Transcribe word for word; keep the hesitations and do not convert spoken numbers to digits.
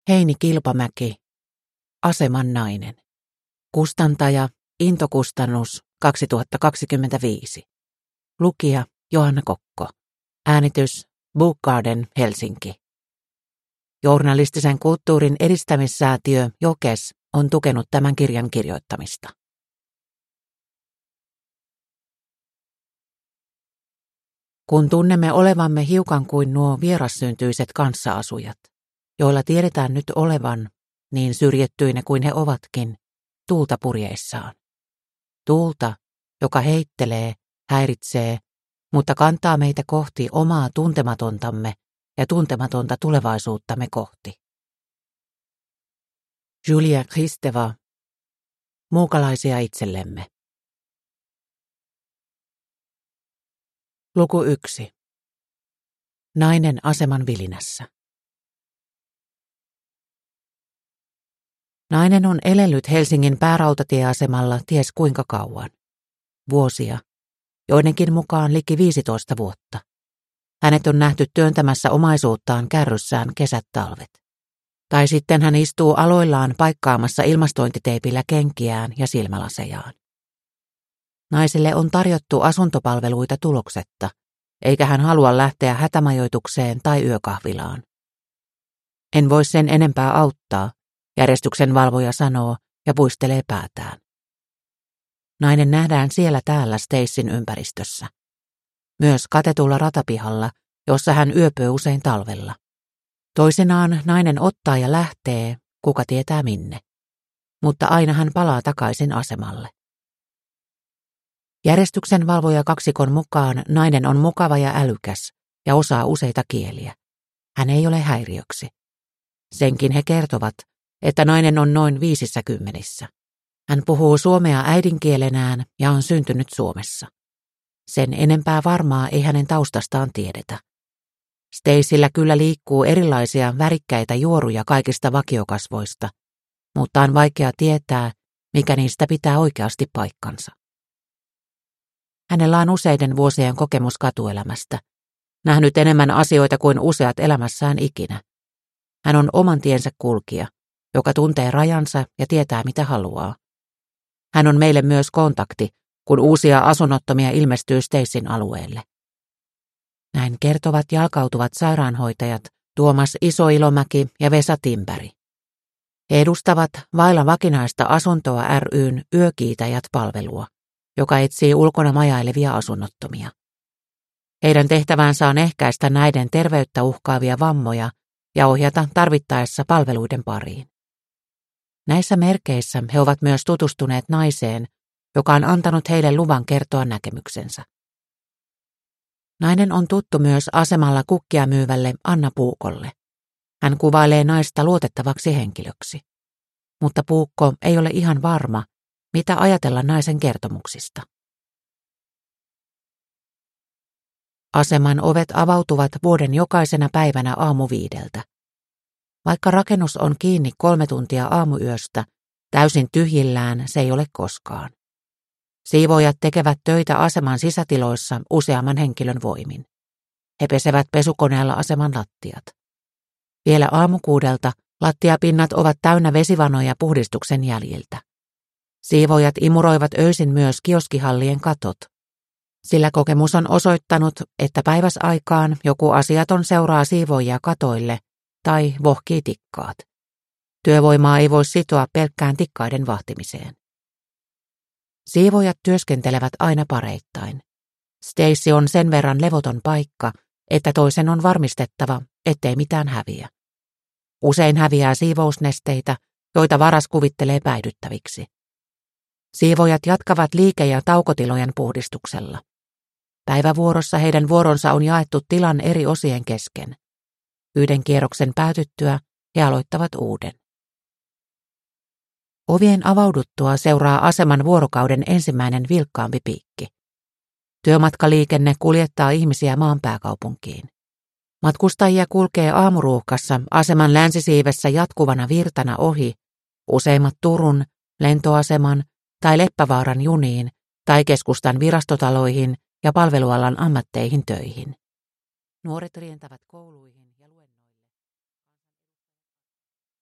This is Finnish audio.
Heini Kilpamäki, Aseman nainen. Kustantaja, Into-kustannus, kaksituhattakaksikymmentäviisi. Lukija, Johanna Kokko. Äänitys, Book Garden, Helsinki. Journalistisen kulttuurin edistämissäätiö Jokes on tukenut tämän kirjan kirjoittamista. Kun tunnemme olevamme hiukan kuin nuo vierassyyntyiset kanssaasujat, joilla tiedetään nyt olevan, niin syrjettyinä kuin he ovatkin, tuulta purjeissaan. Tuulta, joka heittelee, häiritsee, mutta kantaa meitä kohti omaa tuntematontamme ja tuntematonta tulevaisuuttamme kohti. Julia Kristeva, Muukalaisia itsellemme. Luku yksi. Nainen aseman vilinässä. Nainen on elellyt Helsingin päärautatieasemalla ties kuinka kauan. Vuosia, joidenkin mukaan liki viisitoista vuotta. Hänet on nähty työntämässä omaisuuttaan kärryssään kesät talvet. Tai sitten hän istuu aloillaan paikkaamassa ilmastointiteipillä kenkiään ja silmälasejaan. Naiselle on tarjottu asuntopalveluita tuloksetta, eikä hän halua lähteä hätämajoitukseen tai yökahvilaan. En voi sen enempää auttaa, järjestyksen valvoja sanoo ja puistelee päätään. Nainen nähdään siellä täällä Stacyn ympäristössä. Myös katetulla ratapihalla, jossa hän yöpyy usein talvella. Toisinaan nainen ottaa ja lähtee, kuka tietää minne. Mutta aina hän palaa takaisin asemalle. Järjestyksen valvoja kaksikon mukaan nainen on mukava ja älykäs ja osaa useita kieliä. Hän ei ole häiriöksi. Senkin he kertovat, että nainen on noin viisissä kymmenissä. Hän puhuu suomea äidinkielenään ja on syntynyt Suomessa. Sen enempää varmaa ei hänen taustastaan tiedetä. Stacyllä kyllä liikkuu erilaisia värikkäitä juoruja kaikista vakiokasvoista, mutta on vaikea tietää, mikä niistä pitää oikeasti paikkansa. Hänellä on useiden vuosien kokemus katuelämästä, nähnyt enemmän asioita kuin useat elämässään ikinä. Hän on oman tiensä kulkija, joka tuntee rajansa ja tietää mitä haluaa. Hän on meille myös kontakti, kun uusia asunnottomia ilmestyy Stacyn alueelle. Näin kertovat jalkautuvat sairaanhoitajat Tuomas Isoilomäki ja Vesa Timpäri. He edustavat vailla vakinaista asuntoa ry:n Yökiitäjät-palvelua, joka etsii ulkona majailevia asunnottomia. Heidän tehtävänsä on ehkäistä näiden terveyttä uhkaavia vammoja ja ohjata tarvittaessa palveluiden pariin. Näissä merkeissä he ovat myös tutustuneet naiseen, joka on antanut heille luvan kertoa näkemyksensä. Nainen on tuttu myös asemalla kukkia myyvälle Anna Puukolle. Hän kuvailee naista luotettavaksi henkilöksi. Mutta Puukko ei ole ihan varma, mitä ajatella naisen kertomuksista. Aseman ovet avautuvat vuoden jokaisena päivänä aamuviideltä. Vaikka rakennus on kiinni kolme tuntia aamuyöstä, täysin tyhjillään se ei ole koskaan. Siivoojat tekevät töitä aseman sisätiloissa useamman henkilön voimin. He pesevät pesukoneella aseman lattiat. Vielä aamukuudelta lattiapinnat ovat täynnä vesivanoja puhdistuksen jäljiltä. Siivoojat imuroivat öisin myös kioskihallien katot, sillä kokemus on osoittanut, että päiväsaikaan joku asiaton seuraa siivoojia katoille tai vohkii tikkaat. Työvoimaa ei voi sitoa pelkkään tikkaiden vahtimiseen. Siivoojat työskentelevät aina pareittain. Stacy on sen verran levoton paikka, että toisen on varmistettava, ettei mitään häviä. Usein häviää siivousnesteitä, joita varas kuvittelee päihdyttäviksi. Siivoojat jatkavat liike- ja taukotilojen puhdistuksella. Päivävuorossa heidän vuoronsa on jaettu tilan eri osien kesken. Yhden kierroksen päätyttyä he aloittavat uuden. Ovien avauduttua seuraa aseman vuorokauden ensimmäinen vilkkaampi piikki. Työmatkaliikenne kuljettaa ihmisiä maan pääkaupunkiin. Matkustajia kulkee aamuruuhkassa aseman länsisiivessä jatkuvana virtana ohi, useimmat Turun, lentoaseman tai Leppävaaran juniin tai keskustan virastotaloihin ja palvelualan ammatteihin töihin. Nuoret rientävät kouluihin.